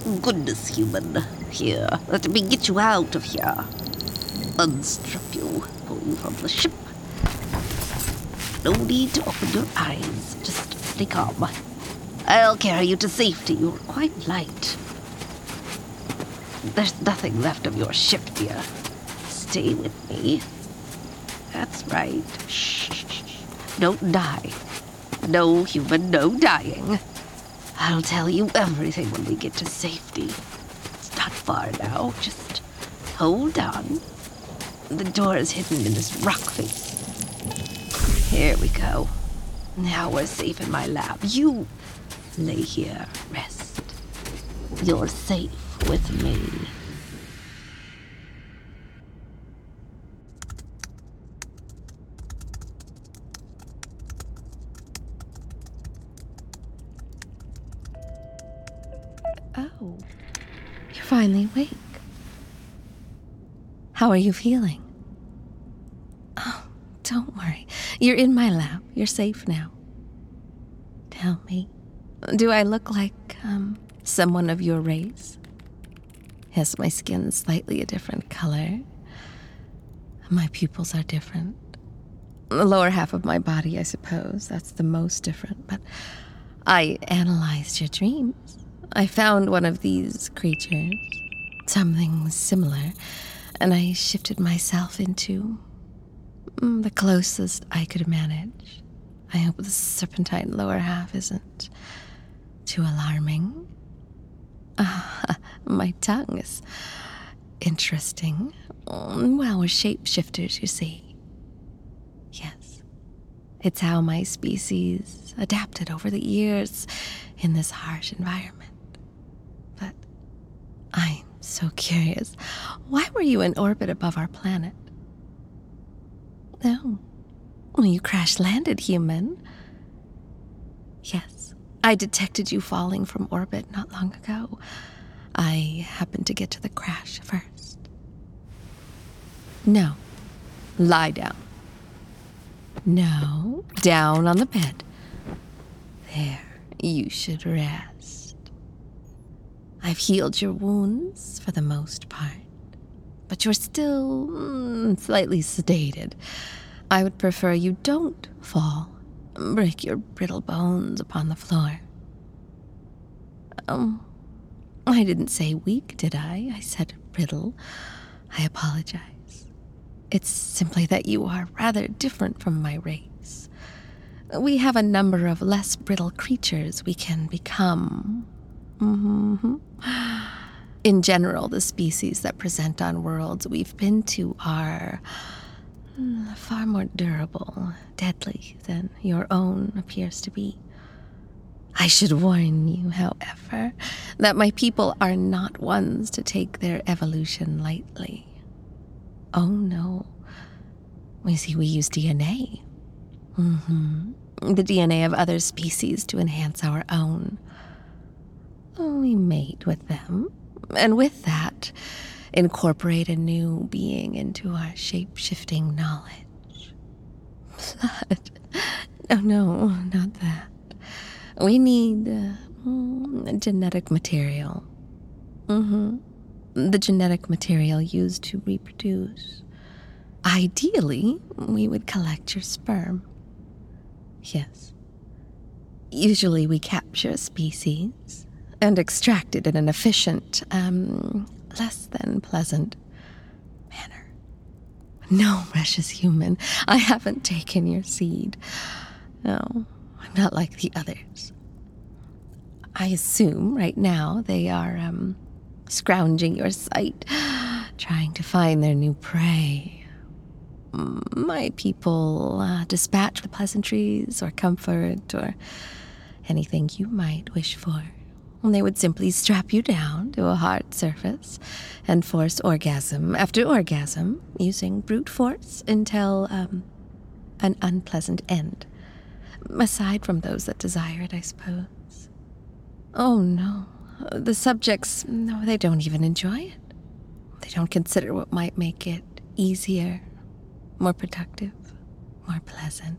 Goodness, human. Here, let me get you out of here. Unstrap you, pull you from the ship. No need to open your eyes. Just stay calm. I'll carry you to safety. You're quite light. There's nothing left of your ship, dear. Stay with me. That's right. Shh. Don't die. No, human, no dying. I'll tell you everything when we get to safety. It's not far now. Just hold on. The door is hidden in this rock face. Here we go. Now we're safe in my lab. You lay here, rest. You're safe with me. Oh, you're finally awake. How are you feeling? Oh, don't worry. You're in my lab. You're safe now. Tell me, do I look like, someone of your race? Yes, my skin's slightly a different color. My pupils are different. The lower half of my body, I suppose, that's the most different. But I analyzed your dreams. I found one of these creatures, something similar, and I shifted myself into the closest I could manage. I hope the serpentine lower half isn't too alarming. My tongue is interesting. Well, we're shapeshifters, you see. Yes, it's how my species adapted over the years in this harsh environment. But I'm so curious. Why were you in orbit above our planet? Oh, well, you crash-landed, human. Yes, I detected you falling from orbit not long ago. I happened to get to the crash first. No, lie down. No, down on the bed. There, you should rest. I've healed your wounds for the most part, but you're still slightly sedated. I would prefer you don't fall, break your brittle bones upon the floor. I didn't say weak, did I? I said brittle. I apologize. It's simply that you are rather different from my race. We have a number of less brittle creatures we can become. In general, the species that present on worlds we've been to are far more durable, deadly than your own appears to be. I should warn you, however, that my people are not ones to take their evolution lightly. Oh, no. We use DNA. The DNA of other species to enhance our own. We mate with them, and with that, incorporate a new being into our shape-shifting knowledge. Blood. Oh, no, not that. We need genetic material. The genetic material used to reproduce. Ideally, we would collect your sperm. Yes. Usually we capture a species and extract it in an efficient, less than pleasant manner. No, precious human, I haven't taken your seed. No, I'm not like the others. I assume right now they are, scrounging your sight, trying to find their new prey. My people dispatch with pleasantries or comfort or anything you might wish for. They would simply strap you down to a hard surface and force orgasm after orgasm using brute force until an unpleasant end. Aside from those that desire it, I suppose. Oh, no. The subjects, no, they don't even enjoy it. They don't consider what might make it easier, more productive, more pleasant.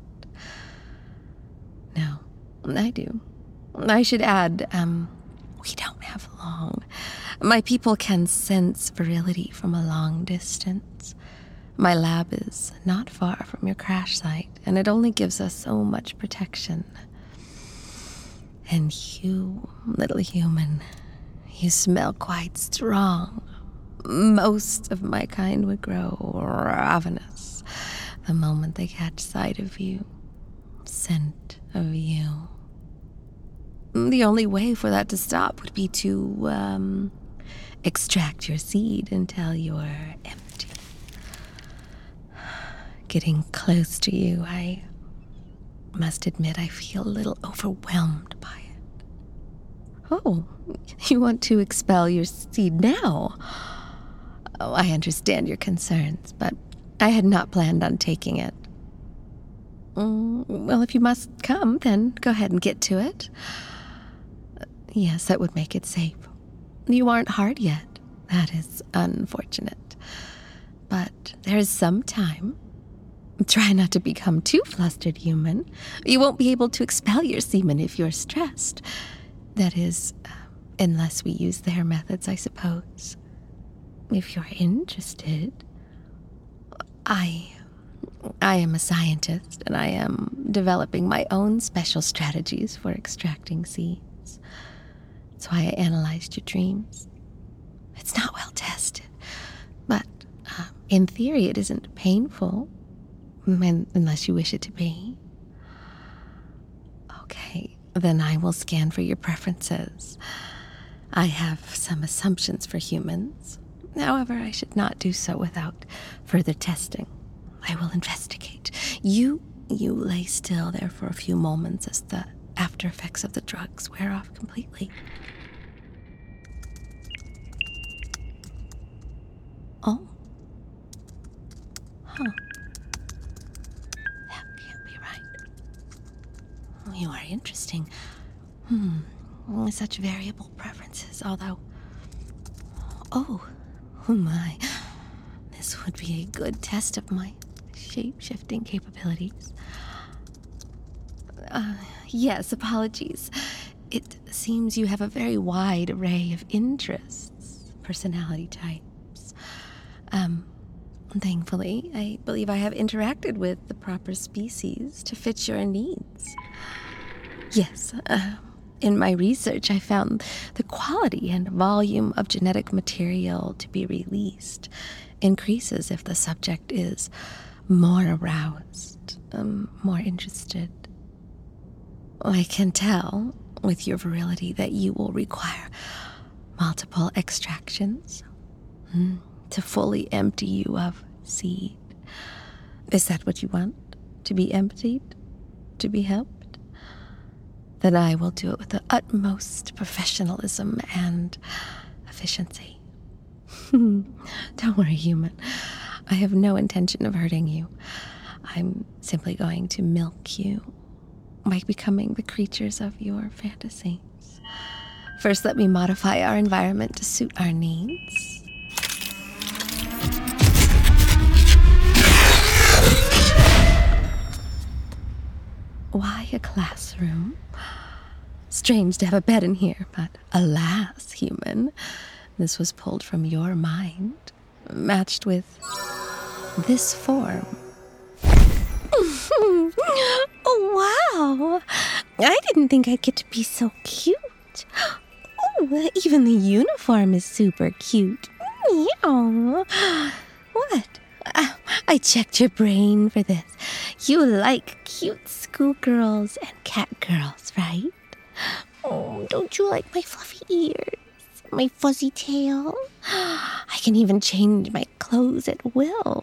No, I do. I should add, we don't have long. My people can sense virility from a long distance. My lab is not far from your crash site, and it only gives us so much protection. And you, little human, you smell quite strong. Most of my kind would grow ravenous the moment they catch sight of you. Scent of you. The only way for that to stop would be to, extract your seed until you're empty. Getting close to you, I must admit I feel a little overwhelmed by it. Oh, you want to expel your seed now? Oh, I understand your concerns, but I had not planned on taking it. Well, if you must come, then go ahead and get to it. Yes, that would make it safe. You aren't hard yet. That is unfortunate. But there is some time. Try not to become too flustered, human. You won't be able to expel your semen if you're stressed. That is, unless we use their methods, I suppose. If you're interested, I am a scientist, and I am developing my own special strategies for extracting seeds. That's why I analyzed your dreams. It's not well tested, but in theory it isn't painful, unless you wish it to be. Okay, then I will scan for your preferences. I have some assumptions for humans. However, I should not do so without further testing. I will investigate. You lay still there for a few moments as the after effects of the drugs wear off completely. Oh. Huh. That can't be right. You are interesting. Such variable preferences, although... Oh my. This would be a good test of my shape-shifting capabilities. Yes, apologies. It seems you have a very wide array of interests, personality types. Thankfully, I believe I have interacted with the proper species to fit your needs. Yes, in my research, I found the quality and volume of genetic material to be released increases if the subject is more aroused, more interested. I can tell, with your virility, that you will require multiple extractions to fully empty you of seed. Is that what you want? To be emptied? To be helped? Then I will do it with the utmost professionalism and efficiency. Don't worry, human. I have no intention of hurting you. I'm simply going to milk you by becoming the creatures of your fantasies. First, let me modify our environment to suit our needs. Why a classroom? Strange to have a bed in here, but alas, human, this was pulled from your mind, matched with this form. Oh, wow! I didn't think I'd get to be so cute. Oh, even the uniform is super cute. Meow. What? I checked your brain for this. You like cute schoolgirls and catgirls, right? Oh, don't you like my fluffy ears? My fuzzy tail? I can even change my clothes at will.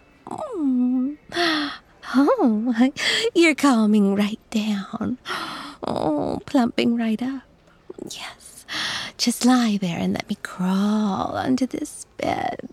Oh, you're calming right down. Oh, plumping right up. Yes, just lie there and let me crawl onto this bed.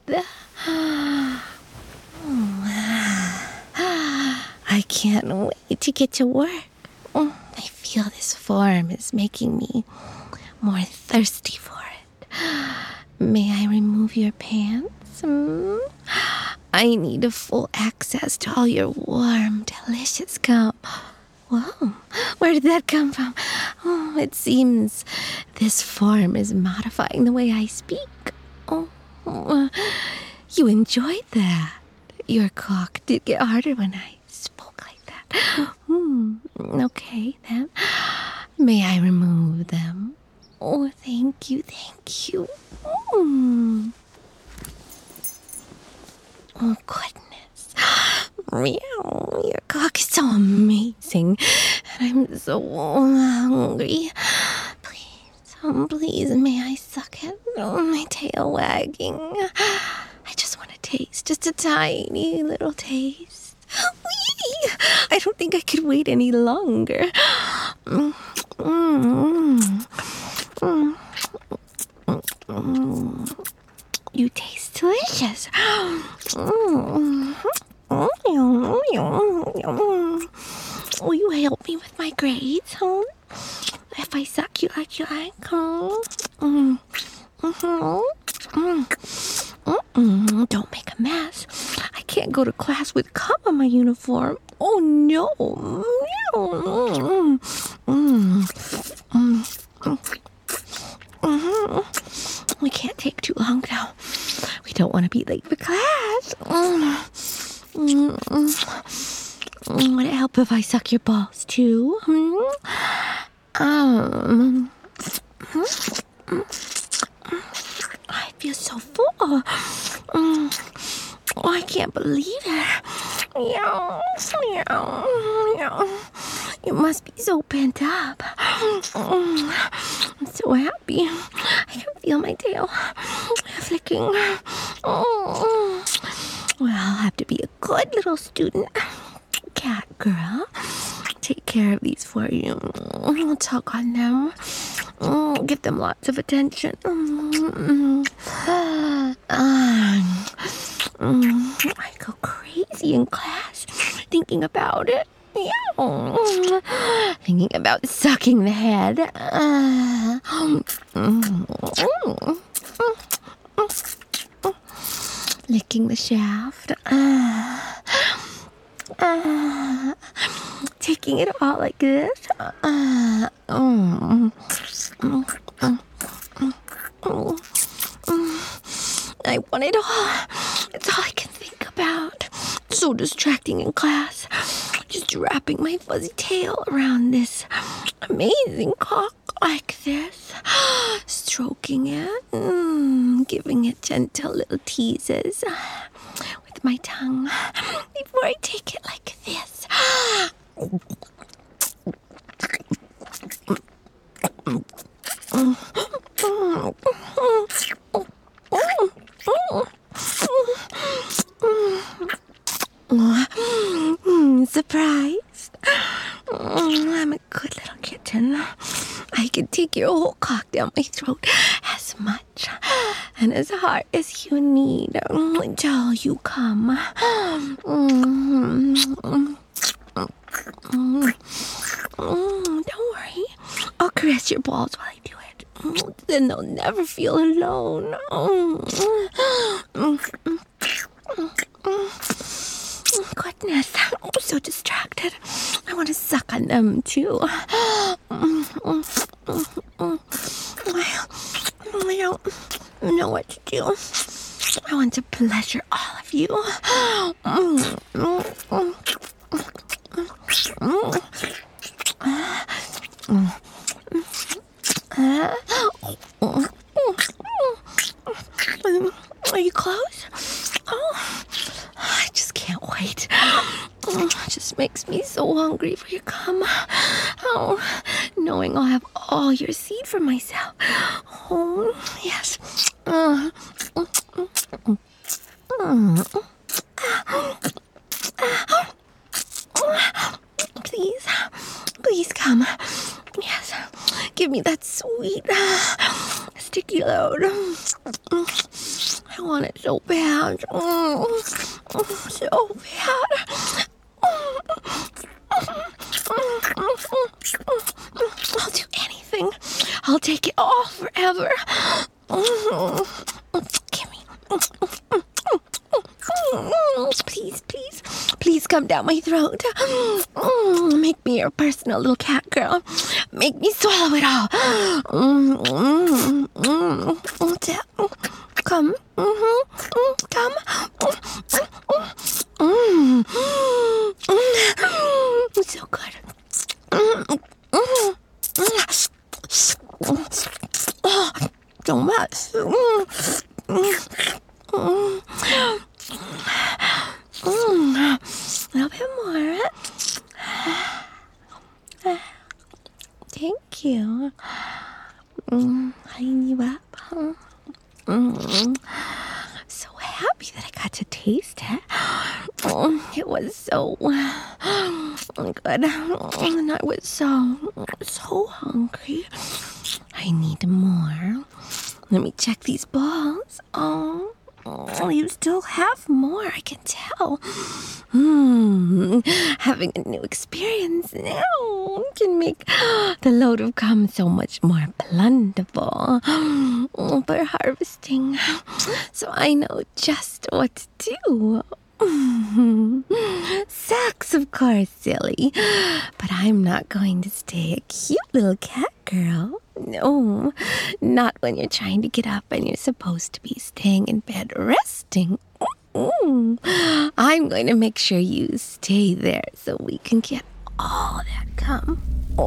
I can't wait to get to work. I feel this form is making me more thirsty for it. May I remove your pants? I need a full access to all your warm, delicious cum. Whoa, where did that come from? Oh, it seems this form is modifying the way I speak. You enjoyed that. Your cock did get harder when I spoke like that. Okay, then. May I remove them? Oh, thank you, thank you. Oh, goodness. Meow, your cock is so amazing. And I'm so hungry. Please, may I suck it? Oh, my tail wagging. I just want to taste, just a tiny little taste. Whee! I don't think I could wait any longer. You taste delicious. Will you help me with my grades, huh? If I suck you like you like, huh? Don't make a mess. I can't go to class with cum on my uniform. Oh no. We can't take too long now. We don't want to be late for class. Would it help if I suck your balls too? I feel so full. I can't believe it. You must be so pent up. I'm so happy. I can feel my tail flicking. Well, I'll have to be a good little student. Cat girl. Take care of these for you. I'll tug on them. Give them lots of attention. I go crazy in class thinking about it. Thinking about sucking the head. Licking the shaft. Taking it all like this. I want it all. It's all I can think about. So distracting in class. Just wrapping my fuzzy tail around this amazing cock like this. Stroking it. Giving it gentle little teases with my tongue before I take it like this. Surprised? I'm a good little kitten. I can take your whole cock down my throat as much and as hard as you need until you come. Don't worry. I'll caress your balls while I do it. Then they'll never feel alone. Goodness, I'm so distracted. I want to suck on them too. I don't know what to do. I want to pleasure all of you. Are you close? Oh, I just can't wait. It just makes me so hungry for your cum. Oh, knowing I'll have all your seed for myself. Oh, yes. Please come. Yes, give me that sweet, sticky load. I want it so bad. So bad. I'll do anything. I'll take it all forever. Give me. Please come down my throat. Make me your personal little cat girl. Make me swallow it all. Come. Come. So good. So much. A little bit more. Thank you. Lighting you up. So happy that I got to taste it. It was so good. And I was so hungry. I need more. Let me check these balls. Oh, you still have more, I can tell. Having a new experience now can make the load of cum so much more plentiful for harvesting. So I know just what to do. Sex, of course, silly. But I'm not going to stay a cute little cat girl. No, not when you're trying to get up and you're supposed to be staying in bed resting. I'm going to make sure you stay there so we can get all that cum.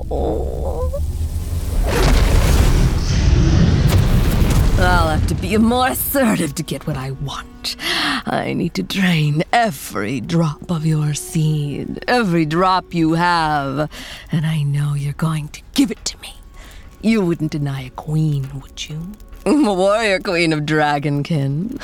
I'll have to be more assertive to get what I want. I need to drain every drop of your seed, every drop you have, and I know you're going to give it to me. You wouldn't deny a queen, would you? A warrior queen of Dragonkin.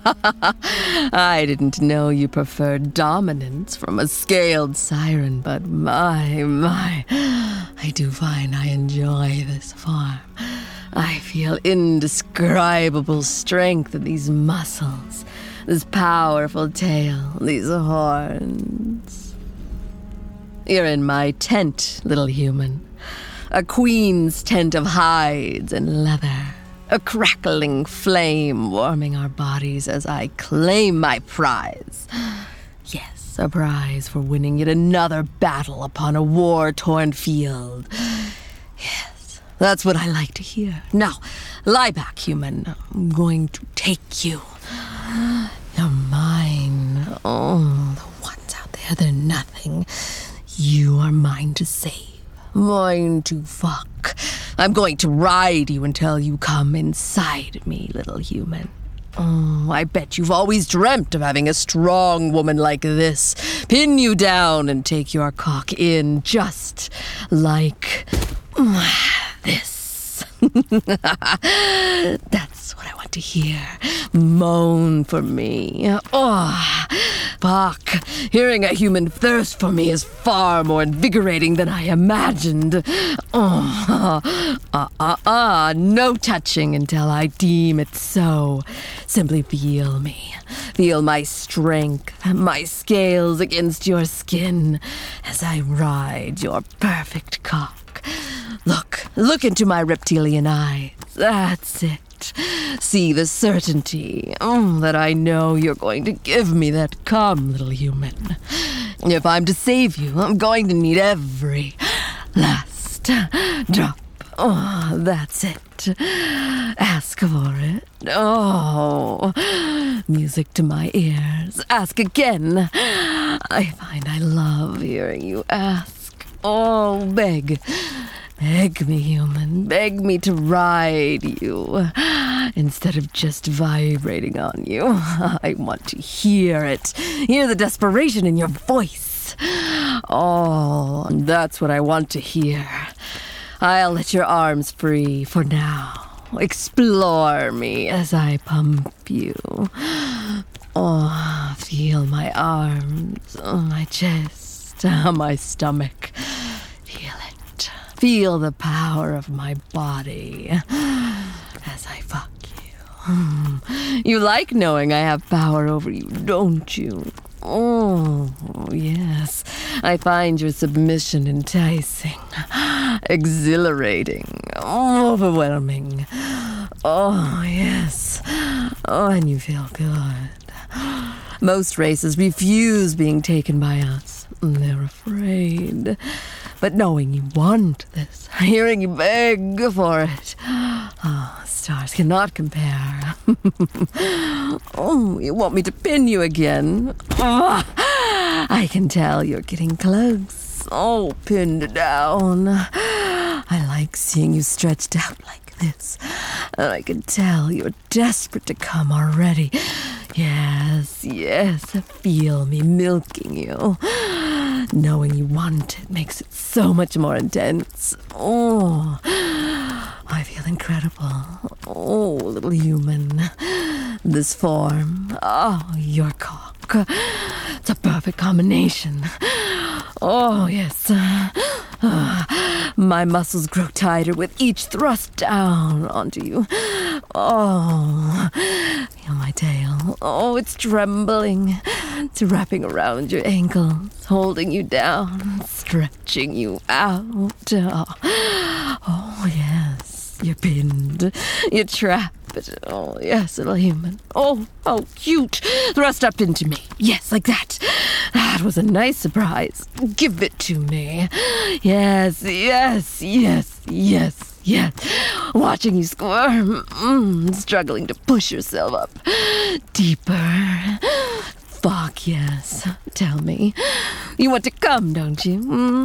I didn't know you preferred dominance from a scaled siren, but my, I do find I enjoy this form. I feel indescribable strength in these muscles, this powerful tail, these horns. You're in my tent, little human. A queen's tent of hides and leather. A crackling flame warming our bodies as I claim my prize. Yes, a prize for winning yet another battle upon a war-torn field. Yes, that's what I like to hear. Now, lie back, human. I'm going to take you. You're mine. Oh, the ones out there, they're nothing. You are mine to save. Mine to fuck. I'm going to ride you until you come inside me, little human. Oh, I bet you've always dreamt of having a strong woman like this pin you down and take your cock in just like this. That's what I want to hear. Moan for me. Oh, fuck. Hearing a human thirst for me is far more invigorating than I imagined. No touching until I deem it so. Simply feel me. Feel my strength, my scales against your skin as I ride your perfect cock. Look into my reptilian eyes. That's it. See the certainty that I know you're going to give me that cum, little human. If I'm to save you, I'm going to need every last drop. Oh, that's it. Ask for it. Oh, music to my ears. Ask again. I find I love hearing you ask. Oh, beg. Beg me, human. Beg me to ride you. Instead of just vibrating on you. I want to hear it. Hear the desperation in your voice. Oh, that's what I want to hear. I'll let your arms free for now. Explore me as I pump you. Oh, feel my arms, my chest, my stomach. Feel it. Feel the power of my body as I fuck you. You like knowing I have power over you, don't you? Oh, yes. I find your submission enticing, exhilarating, overwhelming. Oh, yes. Oh, and you feel good. Most races refuse being taken by us. They're afraid. But knowing you want this, hearing you beg for it, Oh, stars cannot compare. Oh, you want me to pin you again? Oh, I can tell you're getting close. Oh, pinned down. I like seeing you stretched out like this. And I can tell you're desperate to come already. Yes, feel me milking you. Knowing you want it makes it so much more intense. Oh, I feel incredible. Oh, little human. This form. Oh, your cock. It's a perfect combination. Oh, yes. My muscles grow tighter with each thrust down onto you. Oh, feel my tail. Oh, it's trembling. It's wrapping around your ankles, holding you down, stretching you out. Oh, yes. You're pinned. You're trapped. Oh, yes, little human. Oh, how cute. Thrust up into me. Yes, like that. That was a nice surprise. Give it to me. Yes. Watching you squirm. Struggling to push yourself up. Deeper. Fuck yes. Tell me. You want to come, don't you?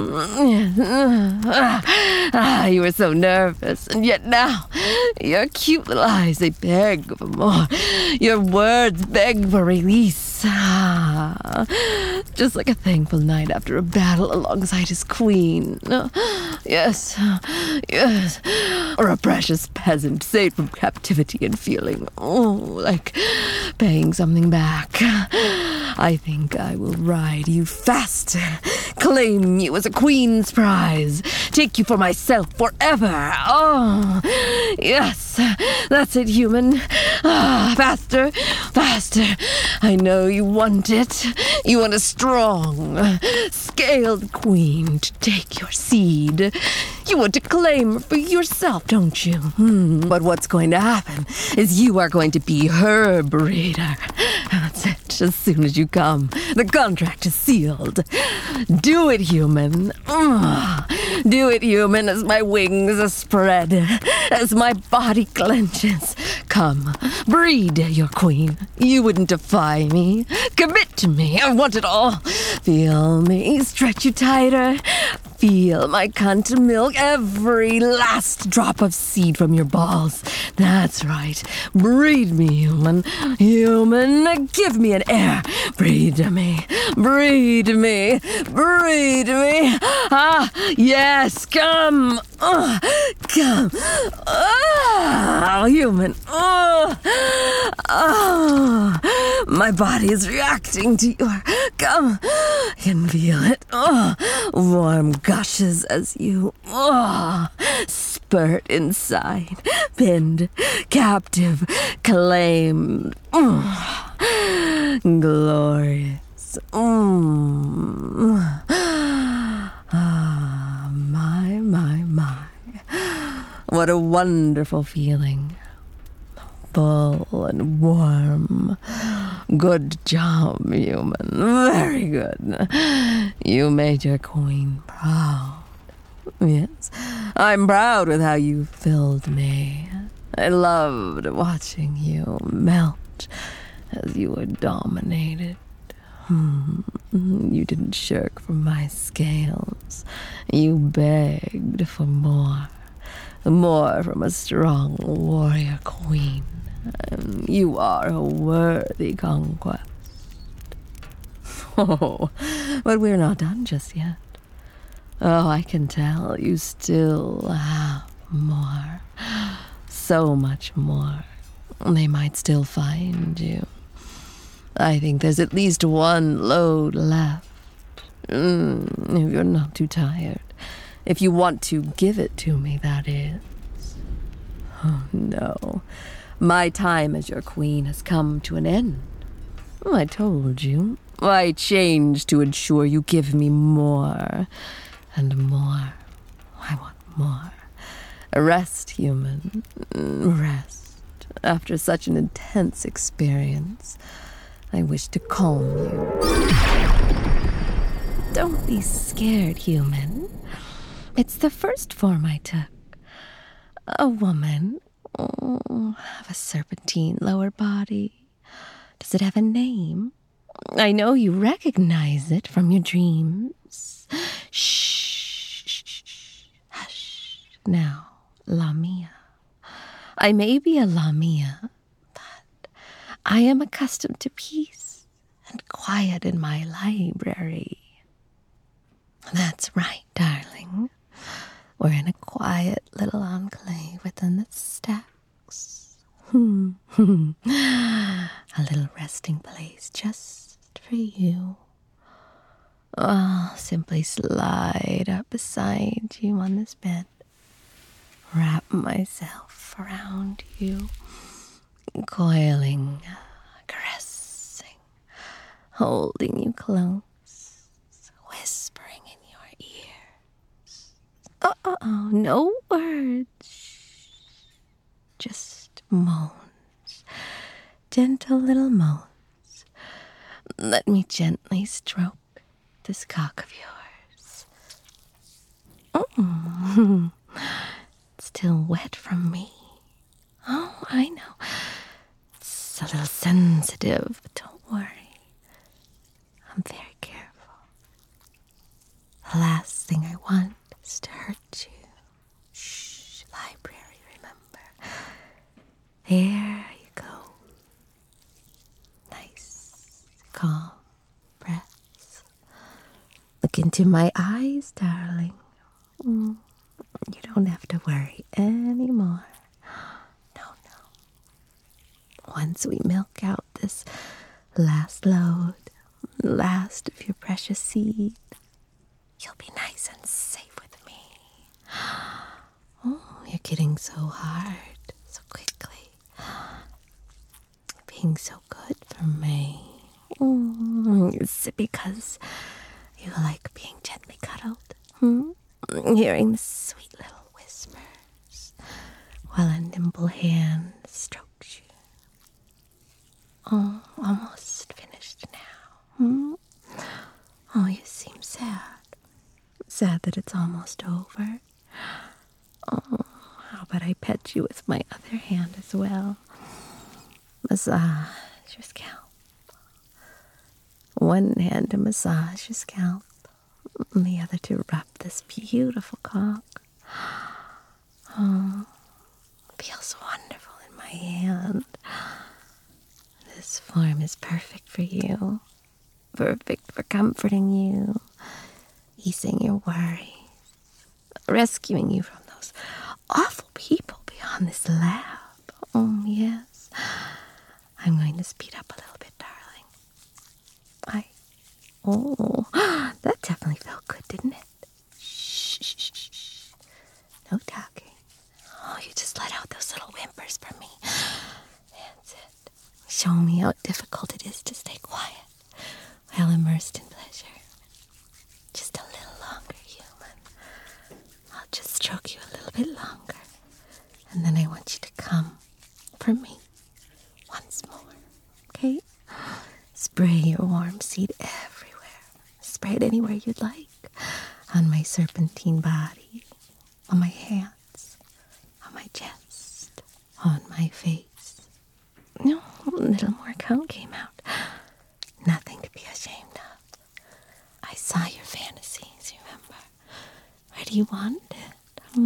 You were so nervous, and yet now your cute little eyes, they beg for more. Your words beg for release. Just like a thankful knight after a battle alongside his queen. Yes. Or a precious peasant saved from captivity and feeling, like paying something back. I think I will ride you faster, claim you as a queen's prize, take you for myself forever. Oh, yes, that's it, human. Faster. I know you want it. You want a strong, scaled queen to take your seed. You want to claim her for yourself, don't you? But what's going to happen is you are going to be her breeder. That's it. As soon as you come, the contract is sealed. Do it, human. Do it, human, as my wings are spread, as my body clenches. Come, breed your queen. You wouldn't defy me. Commit to me. I want it all. Feel me. Stretch you tighter. Feel my cunt milk every last drop of seed from your balls. That's right. Breed me, human. Human, give me an heir. Breed me. Breed me. Breed me. Yes, come. Come. Human. My body is reacting to your come. I can feel it. Warm gushes as you spurt inside, pinned, captive, claimed, glorious. My. What a wonderful feeling. Full and warm. Good job, human. Very good. You made your queen proud. Yes, I'm proud with how you filled me. I loved watching you melt as you were dominated. You didn't shirk from my scales. You begged for more. More from a strong warrior queen. You are a worthy conquest. Oh, but we're not done just yet. Oh, I can tell you still have more. So much more. They might still find you. I think there's at least one load left. If you're not too tired. If you want to give it to me, that is. Oh, no. My time as your queen has come to an end. I told you. I changed to ensure you give me more. And more. I want more. Rest, human. Rest. After such an intense experience, I wish to calm you. Don't be scared, human. It's the first form I took. A woman Have a serpentine lower body. Does it have a name? I know you recognize it from your dreams. Shh. Hush. Now, Lamia. I may be a Lamia, but I am accustomed to peace and quiet in my library. That's right, darling. We're in a quiet little enclave within the stacks. A little resting place just for you. I'll simply slide up beside you on this bed, wrap myself around you, coiling, caressing, holding you close, whispering in your ears. No words, just moans, gentle little moans. Let me gently stroke this cock of yours. It's still wet from me. Oh, I know. It's a little sensitive, but don't worry. I'm very careful. The last thing I want is to hurt you. Shh, library, remember. There you go. Nice, calm breaths. Look into my eyes, darling. You don't have to worry anymore. No. Once we milk out this last load, last of your precious seed, you'll be nice and safe with me. Oh, you're getting so hard, so quickly. Being so good for me. Is it because you like being gently cuddled? Hearing the sweet little whispers while a nimble hand strokes you. Oh, almost finished now. Oh, you seem sad. Sad that it's almost over. Oh, how about I pet you with my other hand as well? Massage your scalp. One hand to massage your scalp, and the other to rub this beautiful cock. Oh, it feels wonderful in my hand. This form is perfect for you. Perfect for comforting you, easing your worries, rescuing you from those awful people beyond this lab. Oh, yes. I'm going to speed up a little bit, darling. Oh, that definitely felt good, didn't it? Shh. No talking. Oh, you just let out those little whimpers for me. That's it. Show me how difficult it is to stay quiet while immersed in pleasure. Just a little longer, human. I'll just stroke you a little bit longer. And then I want you to come for me once more. Okay? Spray your warm seed everywhere. Spray it anywhere you'd like. On my serpentine body. On my hands. On my chest. On my face. No, a little more cum came out. Nothing to be ashamed of. I saw your fantasies, remember? Where do you want it?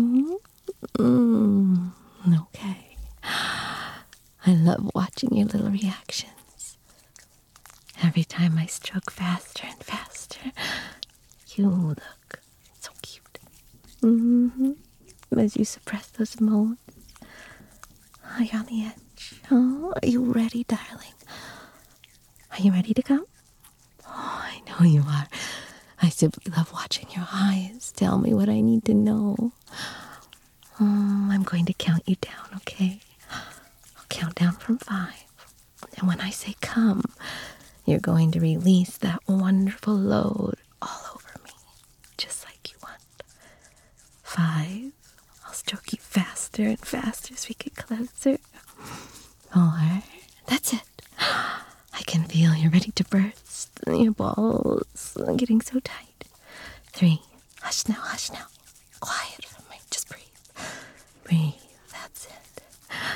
Okay. I love watching your little reactions. Every time I stroke faster and faster, you look so cute. As you suppress those moans. Are you on the edge? Oh, are you ready, darling? Are you ready to come? Oh, I know you are. I simply love watching your eyes tell me what I need to know. I'm going to count you down, okay? I'll count down from 5. And when I say come, you're going to release that wonderful load all over me, just like you want. 5. I'll stroke you faster and faster as we get closer. 4. That's it. I can feel you're ready to burst. Your balls are getting so tight. 3. Hush now. Quiet for me. Just breathe. Breathe. That's it.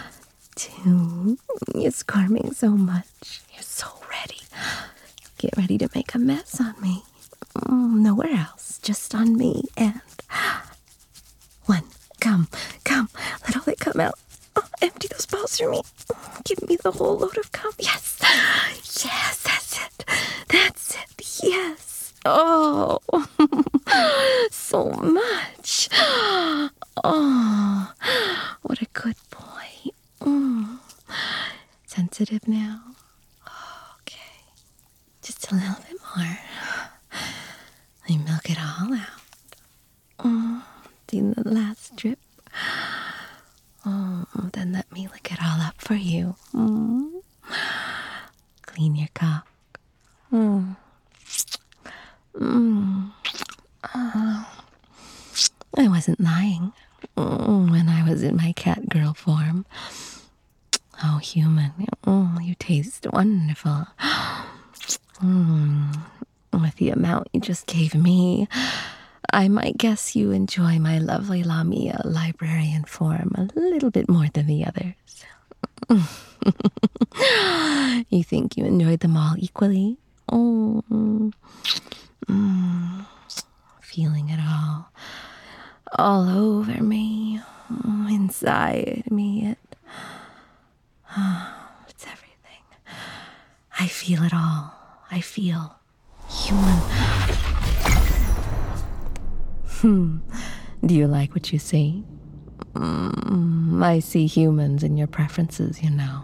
too. You're squirming so much. You're so ready. Get ready to make a mess on me. Nowhere else, just on me. And one, come. Let all it come out. Oh, empty those balls for me. Give me the whole load of cum. Yes, that's it. Yes. Oh, so much. Oh, what a good boy. Sensitive now? Okay. Just a little bit more. Let me milk it all out. See the last drip? Then let me lick it all up for you. Clean your cock. I wasn't lying when I was in my cat girl form. Oh, human, you taste wonderful. With the amount you just gave me, I might guess you enjoy my lovely Lamia librarian form a little bit more than the others. You think you enjoyed them all equally? Feeling it all over me, inside me. It's everything. I feel it all. I feel human. Do you like what you see? I see humans in your preferences, you know.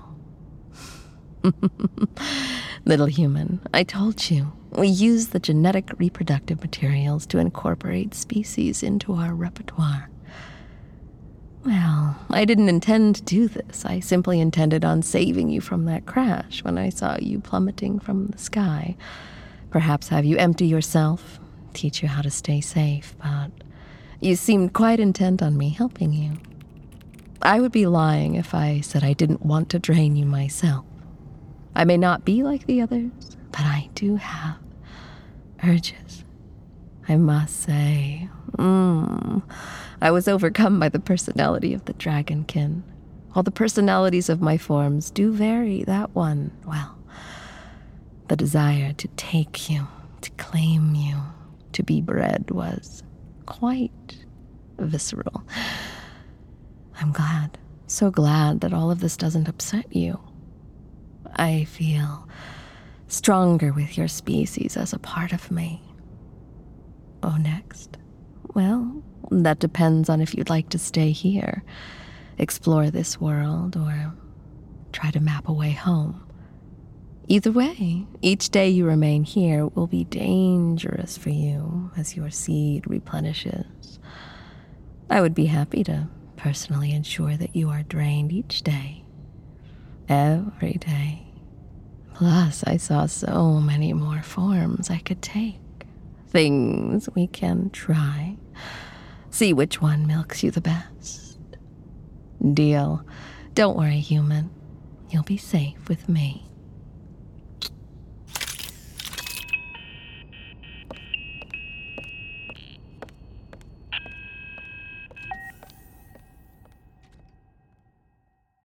Little human, I told you, we use the genetic reproductive materials to incorporate species into our repertoire. Well, I didn't intend to do this. I simply intended on saving you from that crash when I saw you plummeting from the sky. Perhaps have you empty yourself, teach you how to stay safe, but you seemed quite intent on me helping you. I would be lying if I said I didn't want to drain you myself. I may not be like the others, but I do have urges. I must say, I was overcome by the personality of the dragonkin. While the personalities of my forms do vary, that one, well, the desire to take you, to claim you, to be bred was quite visceral. I'm glad, so glad that all of this doesn't upset you. I feel stronger with your species as a part of me. Oh, next? Well, that depends on if you'd like to stay here, explore this world, or try to map a way home. Either way, each day you remain here will be dangerous for you as your seed replenishes. I would be happy to personally ensure that you are drained each day. Every day. Plus, I saw so many more forms I could take. Things we can try. See which one milks you the best. Deal. Don't worry, human. You'll be safe with me.